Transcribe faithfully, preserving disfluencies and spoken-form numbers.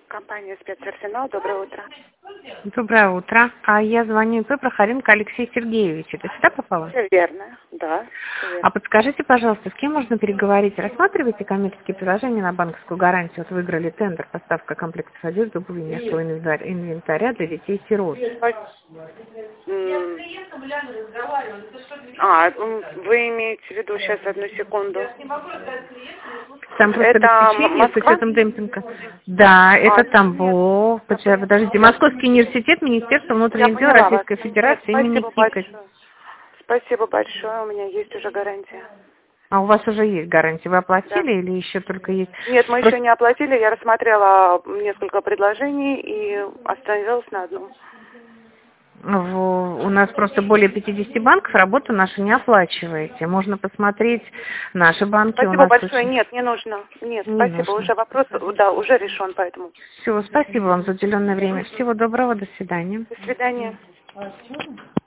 Компания «Спецарсенал». Доброе утро. Доброе утро. А я звоню ИП Прохоренко Алексей Сергеевич. Это сюда попало? Все верно, да. Все верно. А подскажите, пожалуйста, с кем можно переговорить? Рассматриваете коммерческие предложения на банковскую гарантию? Вот выиграли тендер, поставка комплектов одежды, обуви, мягкого инвентаря инвентаря для детей-сирот. А, вы имеете в виду, сейчас, одну секунду. Там просто Это обеспечение с Москва? учетом демпинга. Да, это А, Тамбов. Подождите, Московский университет, Министерство Я внутренних дел поняла вас. Российской Нет, Федерации имени спасибо Кика. большое. Спасибо большое, у меня есть уже гарантия. А у вас уже есть гарантия? Вы Да. оплатили или еще только есть? Нет, мы Просто- еще не оплатили, я рассмотрела несколько предложений и остановилась на одном. В- У нас просто более пятидесяти банков, работу нашу не оплачиваете. Можно посмотреть наши банки. У Спасибо нас большое. очень... Нет, не нужно. Нет, Не спасибо. нужно. Уже вопрос, да, уже решен, поэтому. Все, спасибо вам за уделенное время. Всего доброго, до свидания. До свидания.